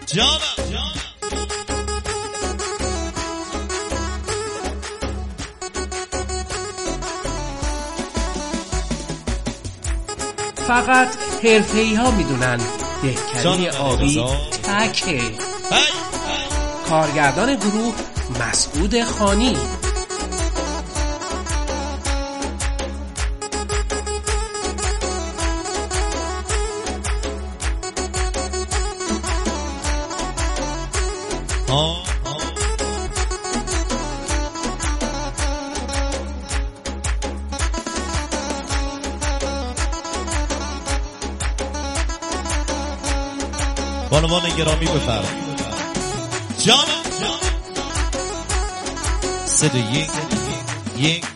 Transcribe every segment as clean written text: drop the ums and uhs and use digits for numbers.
فقط حرفه‌ای ها میدونن دهکده آبی تکه. کارگردان گروه مسعود خانی. بانوان گرامی بفرمایید. جان 3 2 1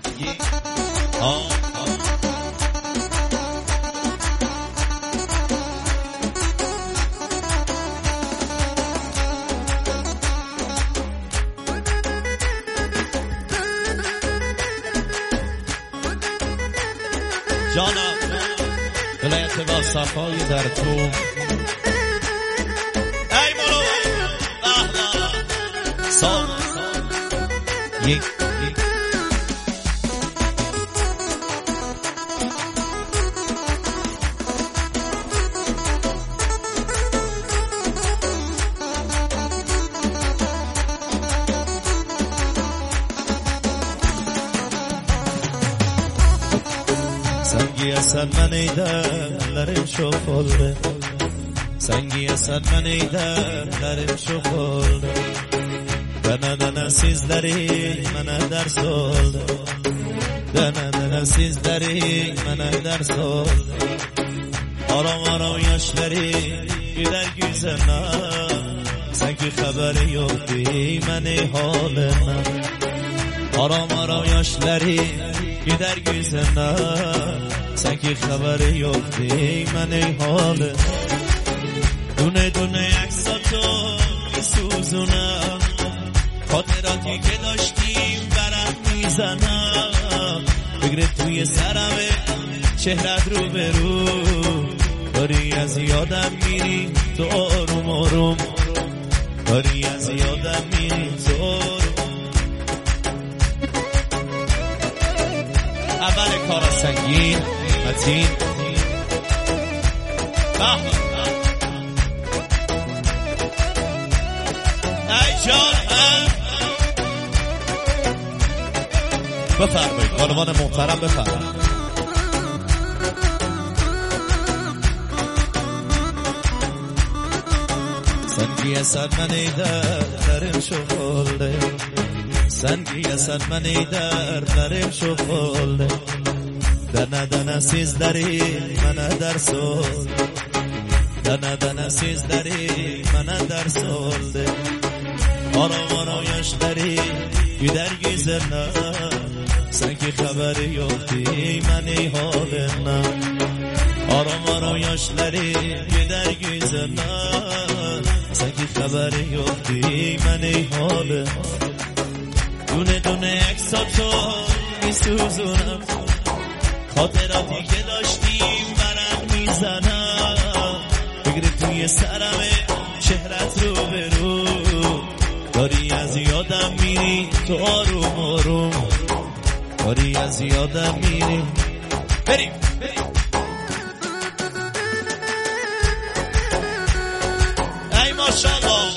جانا ولایت با صفای در تو یک سنگی اصل من ایدن لرم شفالده سنگی اصل من ایدن لرم شفالده دنه sizleri bana ders oldu dene sizleri bana ders oldu aram yaşları gider güzene sanki haberi yok değil meni haline aram yaşları gider güzene sanki haberi yok değil meni haline dune aksatı suzuna خاطراتی که داشتیم برم میزنم بگره توی سرمه چهرت رو به رو داری از یادم میری تو آروم آروم داری از یادم میری تو آروم اول کار سنگین متین ای جان بفرمایید بانوان محترم بفرمایید. سنگی اصد من درم شغالده سنگی اصد من درم شغالده دنه sizleri bana ders oldu dene sizleri bana ders oldu ara yaşları gider güzene sanki haberi yok değil meni haline ara yaşları gider güzene sanki haberi yok değil meni haline dune eksatı میسوزونم خاطراتی که داشتیم برم میزنم بگیره توی سرمه چهرت رو به رو داری از یادم میری تو آروم آروم داری از یادم میری بریم ای ماشاءالله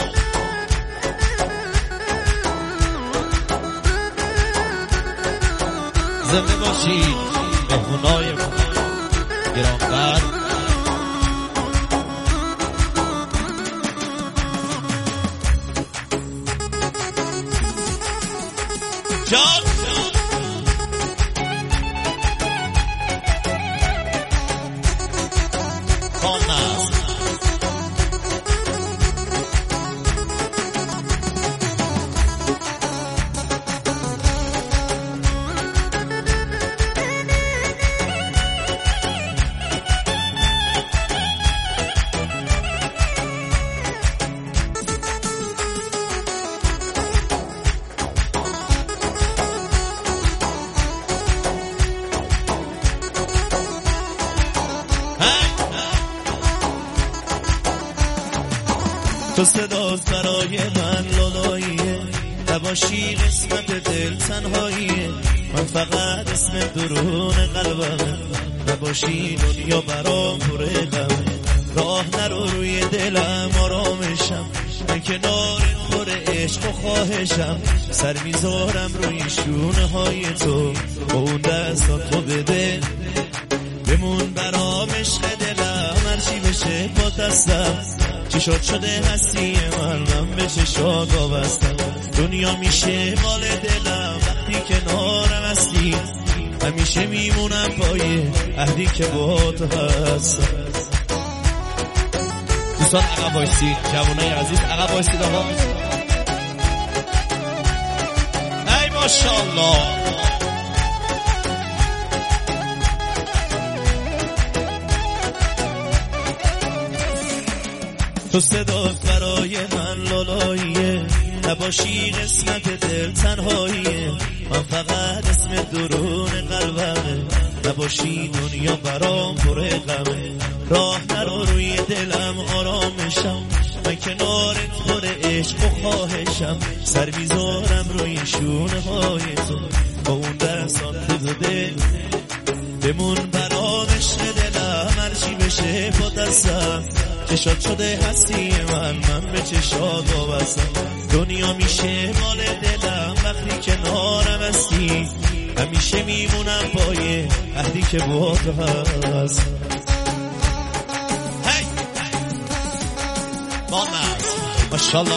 زنده باشید مهمونای گرانقدر جان تو صدات برای من لالاییه، نباشی قسمت دل تنهاییه. من فقط اسم درون قلبمه، نباشی دنیا برام پر غمه. راه نرو روی دلم آرامشم، من کنار پر عشق و خواهشم. سر میذارم روی شونه های تو، با اون دستات تو بده بمون برام عشق دلم. هرچی بشه با دستم، چی شده هستی من به چشات وابستم. دنیا میشه مال دلم وقتی کنارم هستی، همیشه میمونم پای عهدی که با تو هستم. دوستان عقب بایستید، جوانای عزیز عقب بایستید آقا. ای ماشاءالله. تو صدات برای من لالاییه، نباشی قسمت دل تنهاییه. من فقط اسم درون قلبمه، نباشی دنیا برام پر غمه. راه نرو روی دلم آرامشم، من کنارت پر عشق و خواهشم. سر میذارم روی شونه های تو، با اون دستات بده بمون برام عشق دلم. هرچی بشه با دستم، چشات شده هستی من به چشات وابستم. دنیا میشه مال دلم وقتی کنارم هستی، همیشه میمونم پای عهدی که با تو هست. هی بامز ماشاءالله.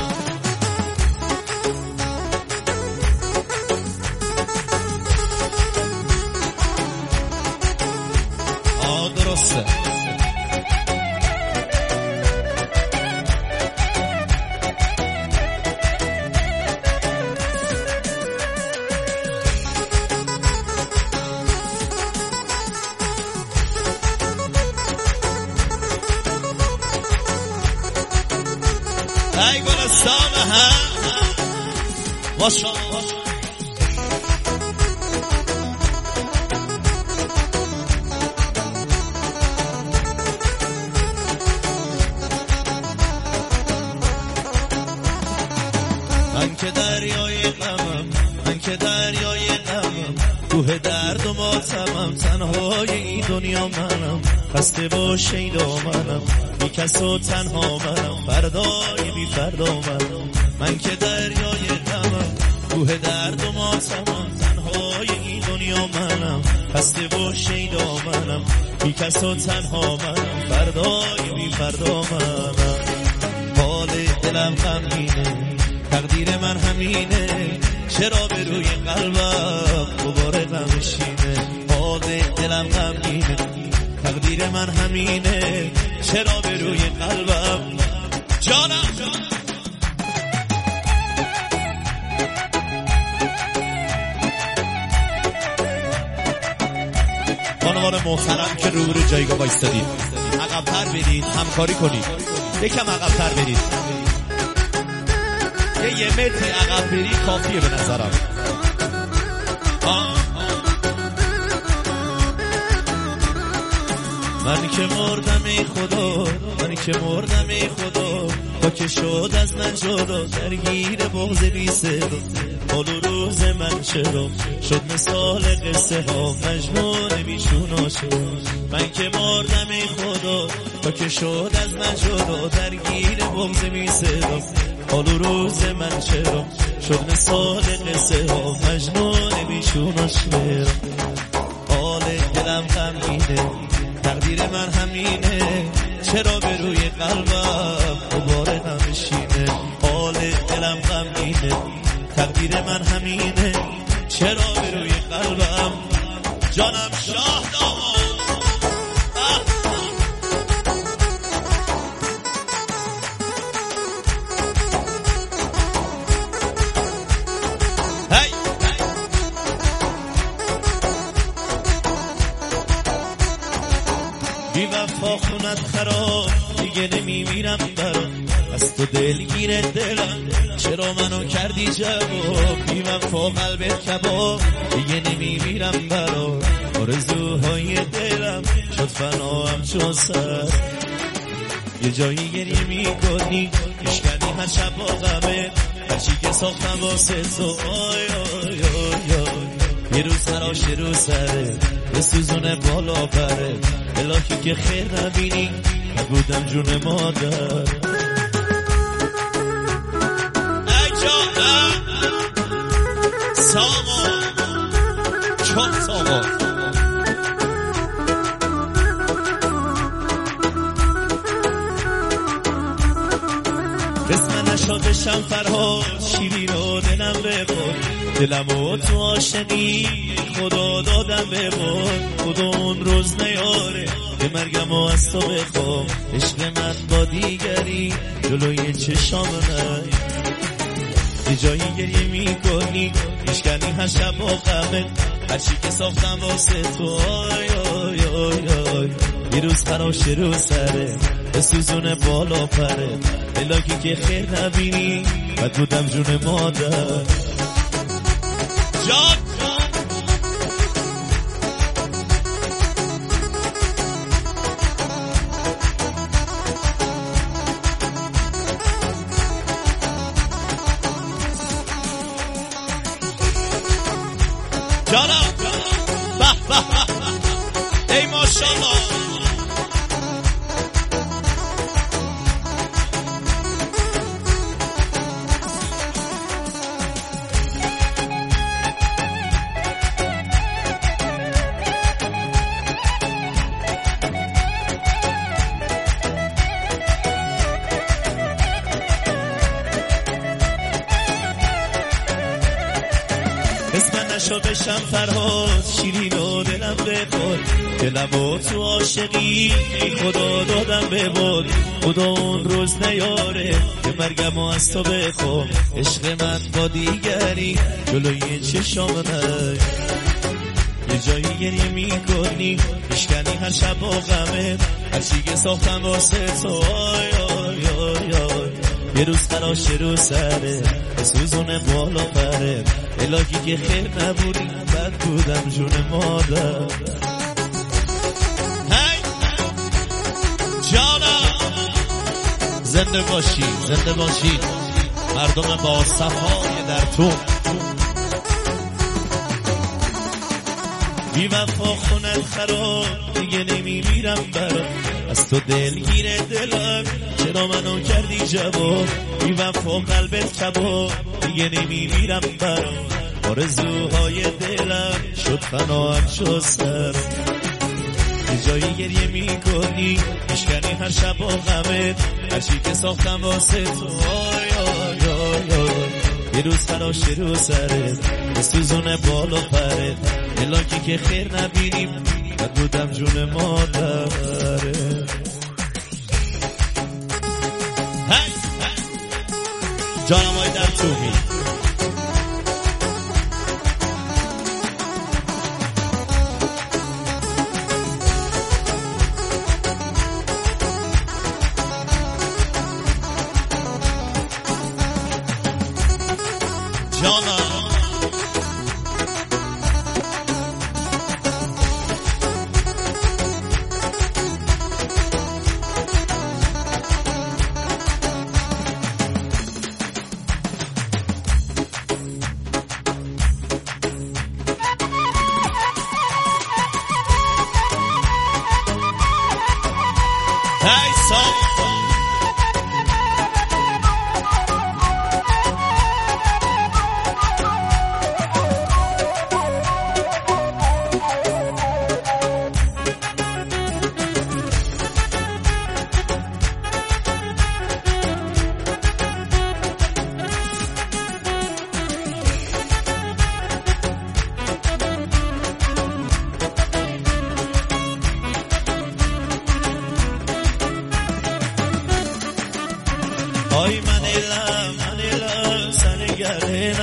درسته. ای گلستان هم ماشاءالله. من که دریای غمم، من که دریای غمم، کوه درد و ماتمم. تنهای این دنیا منم، خسته با شیدا منم، بی کس و تنها منم، فردای بی فردا منم. من که دریای غمم، کوه درد و ماتمم. تنهای این دنیا منم، خسته با شیدا منم، بی کس و تنها منم، فردای بی فردا منم. حال دلم غمگینه، تقدیر من همینه، چرا به روی قلبم دوباره غمشینه. حال دلم غمگینه، تقدیر من همینه، چرا به روی قلبم جانم. خانوان محترم که رو جایگاه بایستادید، عقب‌تر برید، همکاری کنید، یکم عقب‌تر برید. یه متر عقب بری کافیه به نظرم. من که مردم ای خدا، من که مردم ای خدا، تا که شد از من جدا، درگیر بغض بی صدا. حال و روز من چرا شد مثال قصه ها، مجنون بیچونا شد. من که مردم ای خدا، تا که شد از من جدا، درگیر بغض بی صدا. حال و روز من چرا شد مثال قصه ها، مجنون بیچونا شد. حال دلم غمگینه، تقدیر من همینه، چرا به روی قلبم دوباره نمیشینه. حال دلم غمگینه، تقدیر من همینه، چرا به روی قلبم جانم شاه داماد. بی وفا خونت خراب، دیگه نمیمیرم برات، از تو دلگیر دلم، چرا منو کردی جواب. بی وفا قلبت کباب، دیگه نمیمیرم برات، آرزوهای دلم شد فناام چون سر. یه جایی گریه میکنی میشکنی هر شب با غمه هرچی که ساختم واسه تو آی آی آی آی یه روز خراش یه روز سره بسوزونه بالا پره الهی که خیر نبینی نبودم جون مادر ای جانم سامان چون سامان قسم نشا بشم فرهاد شیرین و دلم بخور دلمو تو عاشقی خدا دادم ببار خدا اون روز نیاره به مرگمو از تو بخوام عشق من با دیگری جلوی چشام من یه جایی گریه میکنی میشکنی هر شب با غمه هرچی که ساختم واسه تو آی آی آی آی یه روز خراش یه روز سره بسوزونه بالا پره الهی که خیر نبینی بد بودم جون مادر جان جانم به به ای ماشاءالله قسمت نشو بشم فرهاد شیرین و دلم بخور دلمو تو عاشقی ای خدا دادم ببار خدا اون روز نیاره به مرگمو از تو بخوام عشق من با دیگری جلوی چشام من یه جایی گریه میکنی میشکنی هر شب با غمه هرچی که ساختم واسه تو آی آی آی آی یه روز خراش یه روز سره بسوزونه بالا پره الهی که خیر نبودی بد بودم جون مادر هی جانم زنده باشی زنده باشی مردم با صفای در تو بی وفا خونت خراب دیگه نمیمیرم برات از تو دلگیره دلم چرا منو کردی جواب بی وفا قلبت کباب دیگه نمیمیرم برات آرزوهای دلم شد فناهم شد سر یه جایی گریه میکنی میشکنی هر شب با غمت هرچی که ساختم واسه تو آی آی آی آی یه روز خراش یه روز سرت بسوزونه بالا پرت الهی که خیر نبینیم بد بودم جون مادره جانم های در تومی جانم Hey, son. Ay Manila sana gelena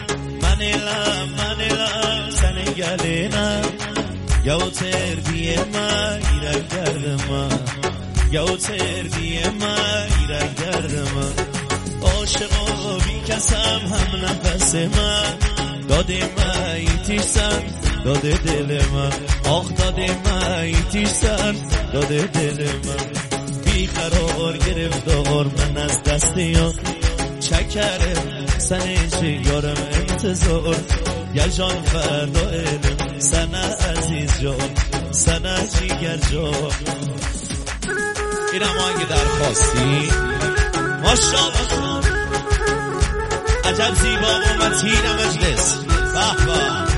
Manila sana gelena Yav terbiyema irak derdema Yav terbiyema irak derdema Aşığa bir kasam hem nefesime Dadime itişsen dade dilime Ah dadime itişsen dade dilime بیقرار گرفتار من از دست یار چکره سنه یارم انتظار یا جان فردا علم سنه عزیز جان سنه جیگر جان این هم اگه درخواستی ماشاءالله عجب زیبا و متین مجلس بحبا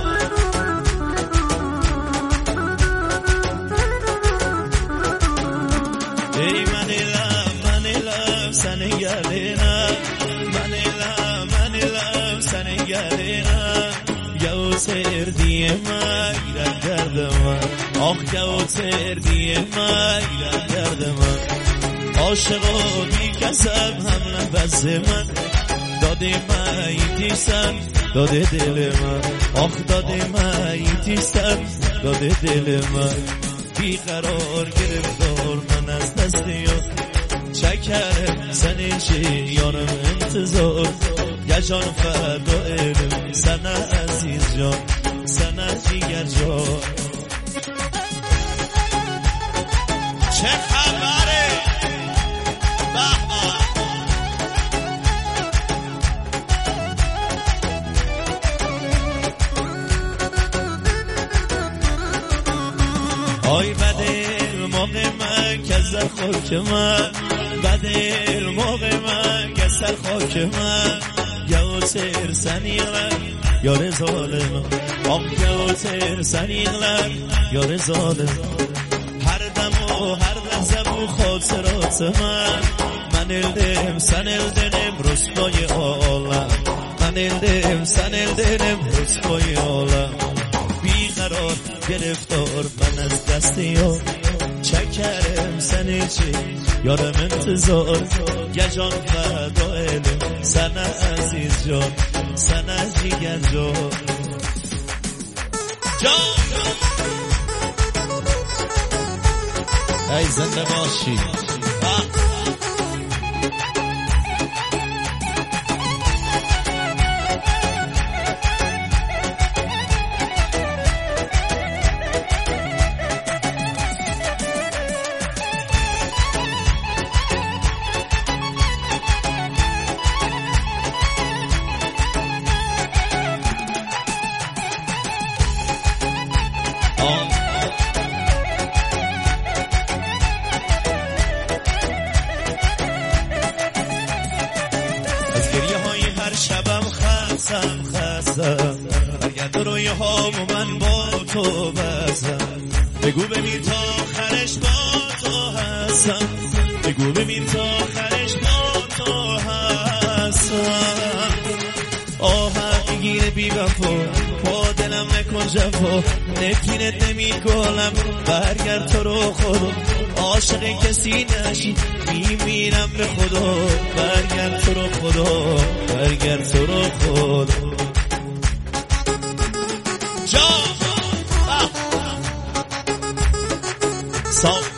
ای من لب سنه گلینا من لب سنه گلینا گو سردی من گیرد گرد من آخ گو سردی من گیرد گرد من عاشقا بی کسب هم نبز من داده مایتی سن داده دل من آخ داده مایتی سن داده دل من بیقرار گرفتار من از دست یار چکره سنه چه یارم انتظار یا جان فردا علم سنه عزیز جان سنه جیگر جان چه خبره بحبا آی بدل موقع من کسر خاک من بدل موقع من کسر خاک من گو سر سنیغلر یار ظالم آم گو سر سنیغلر یار ظالم هر دم و هر لحظه و خاطرات من الدم سن الدنم رسوای عالم من الدم سن الدنم رسوای عالم بیقرار گرفتار من از دست یار چکرم سنه چه یارم انتظار یا جان فردا علم سنه عزیز جان سنه جیگر جان ای زنده باشی شبم خستم برگرد روی هامو من با تو بستم بگو بمیر تا آخرش با تو هستم بگو بمیر تا آخرش با تو هستم آهت میگیره بی وفا با دلم نکن جفا نفرینت نمی کنم برگرد تو رو خدا عاشق کسی نشی میمیرم به خدا برگرد تو رو خدا برگرد تو رو خدا جا صاف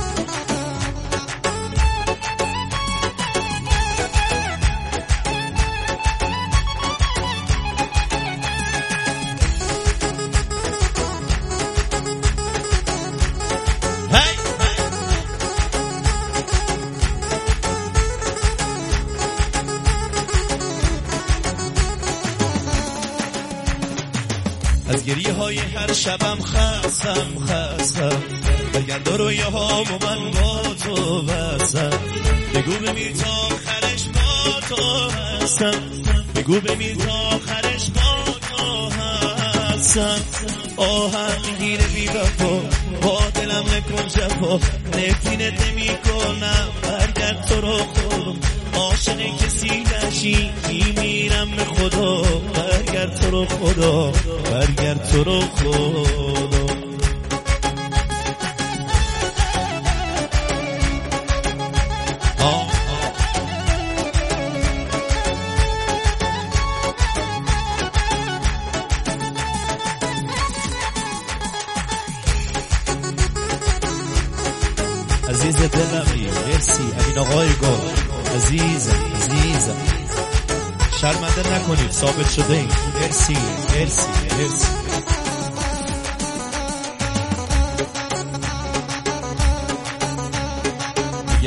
از گریه های هر شبم خستم برگرد روی هامو من با تو بستم بگو بمیر تا آخرش با تو هستم بگو بمیر تا آخرش با تو هستم آهن میگیره بی وفا با دلم نکن جفا نفرینت نمی کنم برگرد تو رو خدا عاشق کسی نشی میمیرم به خدا برگرد تو رو خدا برگرد تو رو خدا عزیز دلمی مرسی امین آقای گل عزیزم شرمنده نکنید ثابت شده این مرسی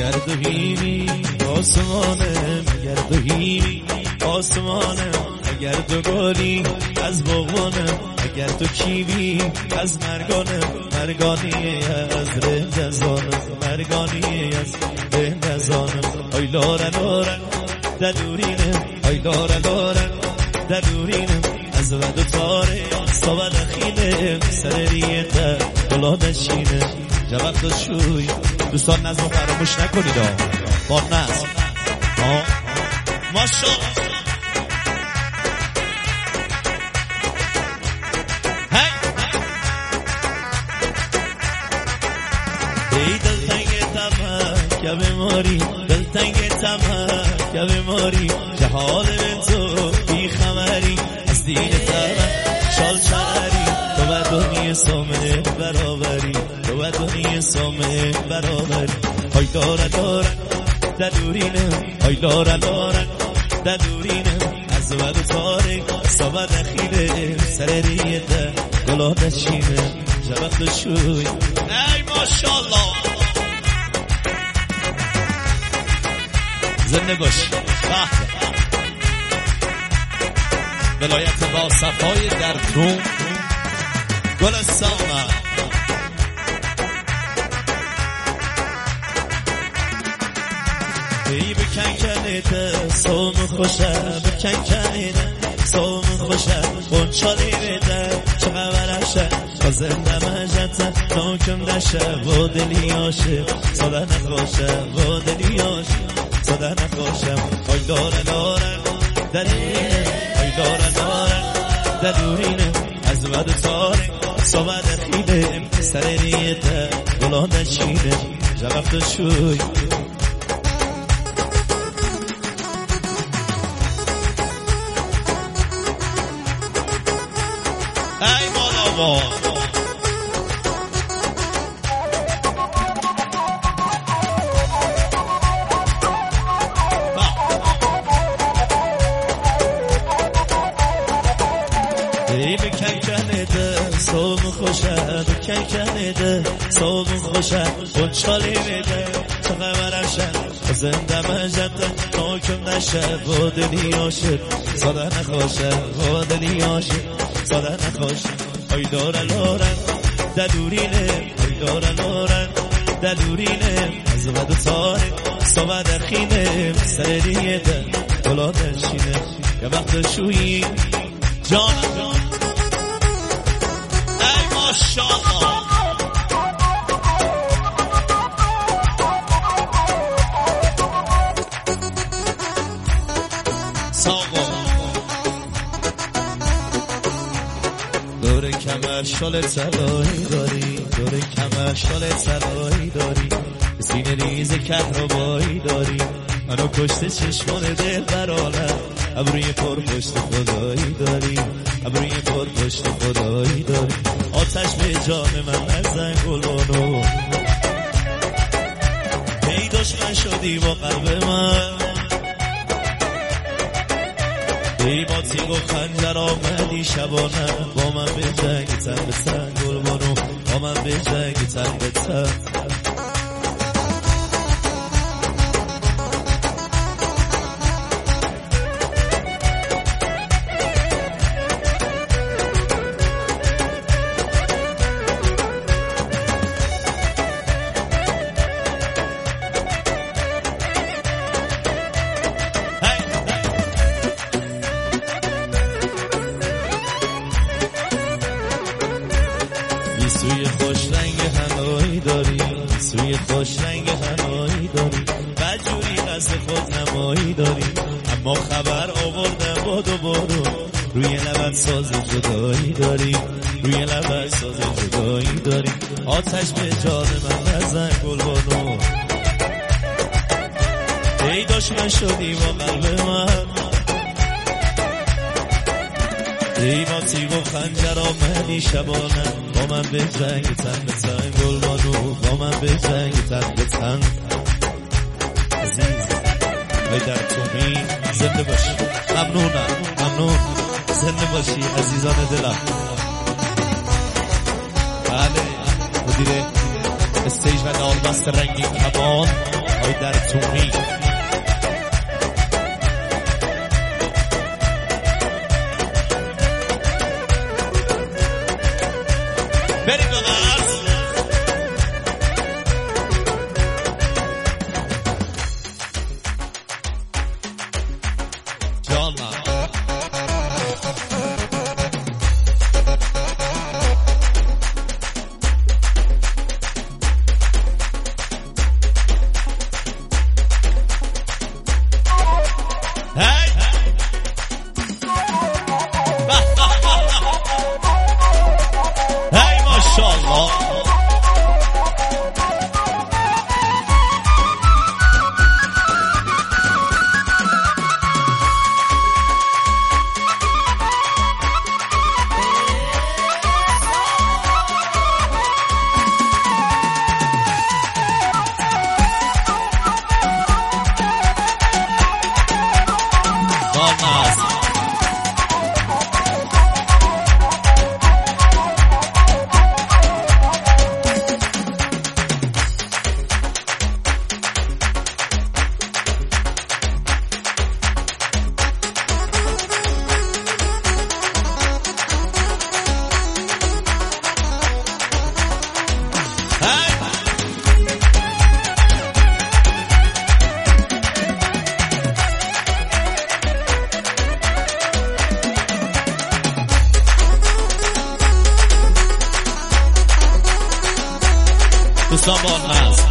اگر تو هیمی آسمانم، اگر تو هیمی آسمانم، اگر تو گلی از بغانم، اگر تو کیوی از مرگانم، مرگانی از رندزانم، مرگانی از رندزانم. ای لاره لاره دلورینم، ای لاره لاره دلورینم، از ود و تاره صابد خینم، سریعه دلا نشینم. جواب داد شوی دوستان نظم فراموش نکنید با نظم ماشاءالله. ای دلتنگ تمه که بماری، دلتنگ تمه که بماری، جهال تو بی خمری، از دین تمه شال چهری، تو و دنیا سامه برابری، تو و دنیا سامه برابری. های داره داره دلورینم، های داره داره دلورینم، از ود تاریک صابت اخیره، سر ریده گلا نشینه. جواب شوی ای ماشاءالله زنده باش. ولایت با صفای در تون گلستان. ای بکن کنیده سوم خوشه، بکن کنیده سوم خوشه، بونچالی بیده چقدر شه، زنده مجده ناکم دشه و دلی آشه، ساده نخوشه و دلی آشه، ساده نخوشه. ای داره داره دلورینه، ای داره داره دلورینه، از ود تاره صابد خیده، سر نیته گلا نشینه. جواب داد شوی ای مالا با ای بکن کنیده سوم خوشه، بکن کنیده سوم خوشه، بونچالی بیده چقدر شه، زنده مجده ناکم نشه و دلی آشه، ساده نخوشه و دلی آشه، ساده نخوشه. ای داره لاره دلورینه، ای داره لاره دلورینه، از ود تاره صابد خینه، سر ریده گلا نشینه. یه وقت شویی جانم ای ماشاءالله. دور کمر شال طلایی داری، دور کمر شال طلایی داری، سینه ریز کهربایی داری، منو کشته چشمان دل برالم، ابروی پر پشت خدایی داری، ابروی پر پشت خدایی داری. آتش به جان من نزن گلبانو، ای دشمن شدی با قلب من، ای با تیغ و خنجر آمدی شبانه، با من به جنگ تن به تن گلبانو، با من به جنگ تن به تن. سوی خوش رنگ هنایی داری، سوی خوش رنگ هنایی داری، بدجوری قصد خود نمایی داری، اما خبر آوردم بادو بادو، روی لبت ساز جدایی داری، روی لبت ساز جدایی داری. آتش به جان من نزن گلبانو، ای دشمن شدی با قلب من، ای با تیغ و خنجر آمدی شبانه، با من به جنگ تن به تن گلبانو، با من به جنگ تن به تن. عزیز ای در تومی زنده باشی، ممنونم ممنون، زنده باشی عزیزان دلم. بله مدیر استیج و نالبست رنگین کمان آقای در تومی بریم بغاز جانا دوستان با ناز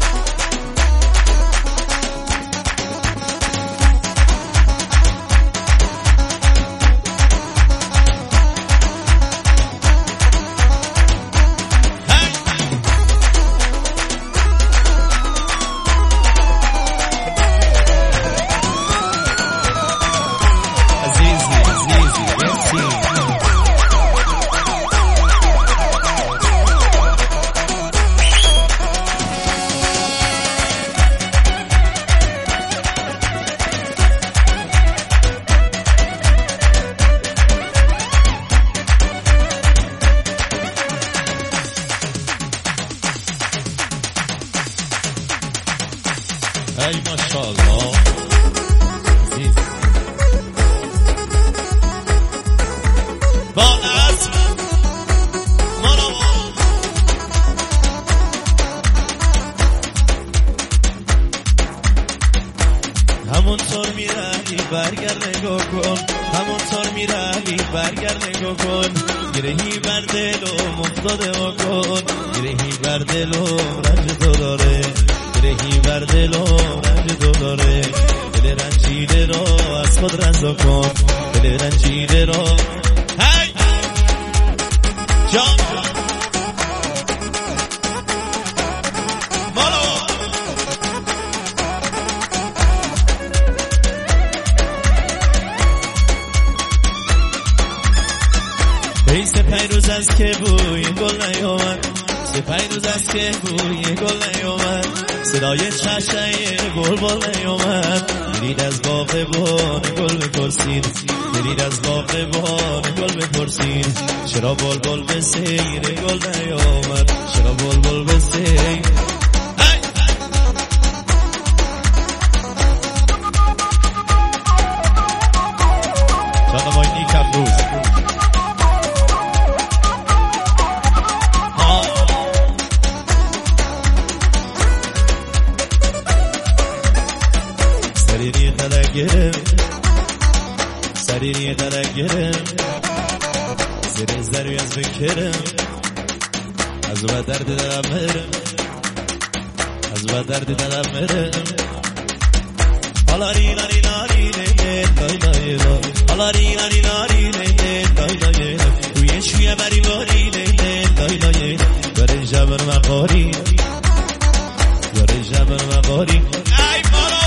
ای ماشاءالله با نظم همونطور میرهی برگرد نگاه کن همونطور میرهی برگرد نگاه کن گرهی بر دلم افتاده کن گرهی بر دلم رنج تو داره گرهی بر دلم رنج تو داره دل رنجیده را از خود رنجا کن دل رنجیده را هی جان سه پنج روز از که بوی گل نیامد سه پنج روز از که بوی گل نیامد صدای چشای بلبل نیامد دلید از باغبان گل بپرسید دلید از باغبان گل بپرسید چرا بلبل به سیر گل نیامد چرا بلبل به سیر چاقمایی کفروز سریری دلک گرم زیر زروی از بکرم از و درد دلم مرم از و درد دلم مرم حالا ری لاری لاری لای لای حالا ری لاری لاری لای لای توی شویه بری باری لای لای داره جبر مقاری داره جبر مقاری ای بارو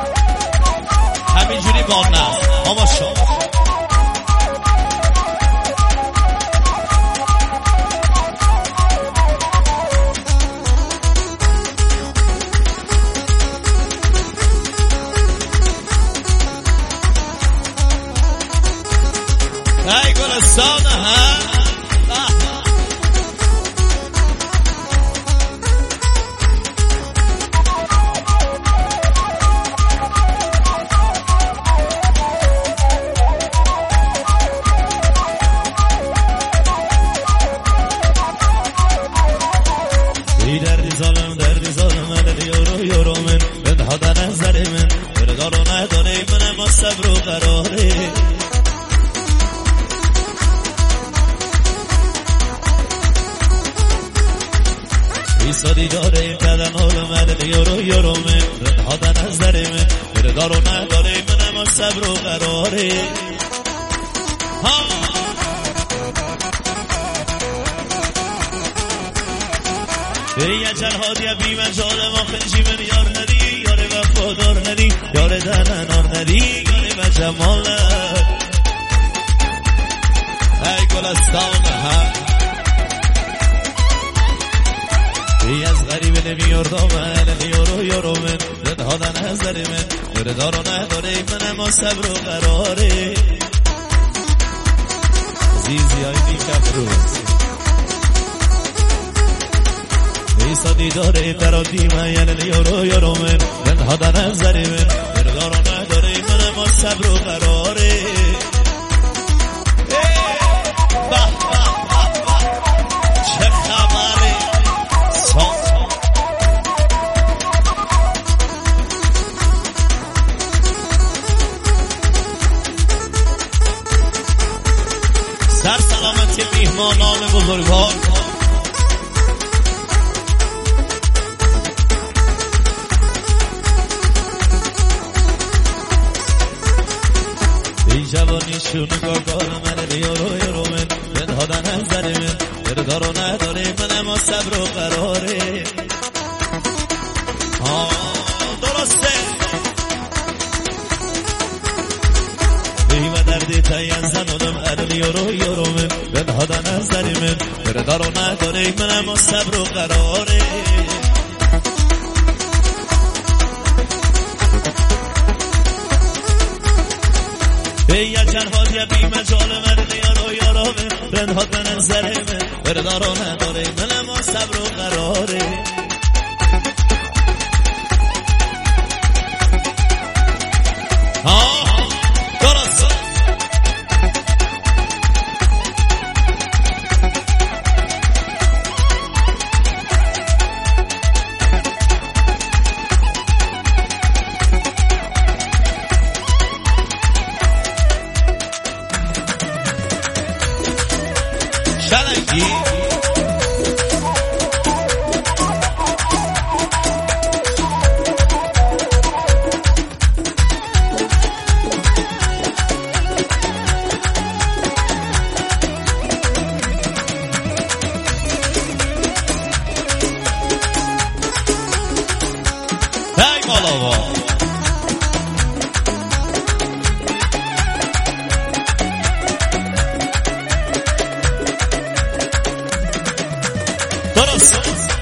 همینجوری با نست اما شما صبر و قراره ایسادی داره این قدم حال مدن یارو من ردها در نظر من بردار و نداره من اما صبر و قراره ای اجل هادی بی مجال ما خنجی من یار ندی یار وفادار ندی یار دهنار ندی یار بجمال ای گلستان هم ای از غریب نمیار دامن یارو من ردها در نظر من بردار و نداره من اما صبر و قراره زیزی های بی کفروز ایسادی داره برادی من یعنی یارو من ردها در نظر من بردار و نداره من اما صبر و قراره چه خبره سر سلامتی میهمانان بزرگوار ای جوانیشون گاگار من یارو من ردها در نظر من بردار و نداره من اما صبر و قراره درسته ای و دردی تاین زنانم ارل یارو من ردها در نظر من بردار و نداره من اما صبر و قراره ای اجل هادی بی مجال من یارو من ردها در نظر من بردار و نداره من اما صبر و قراره درست شلنگی ای مالاوا درست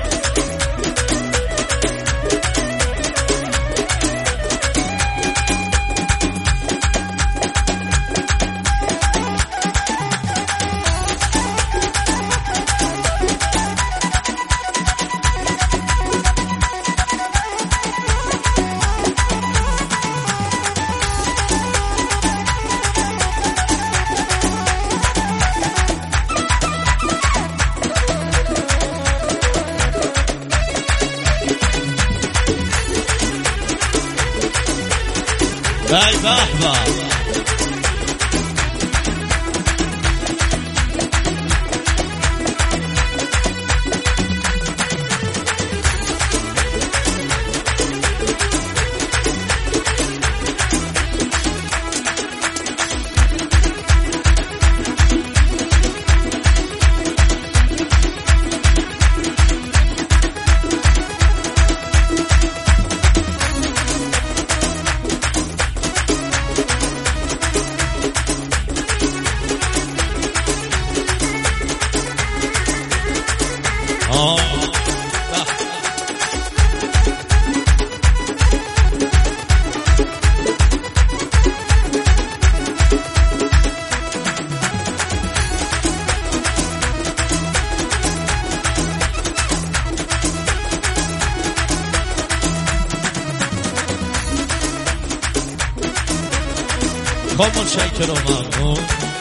ای بحبه Como شکر و ممنون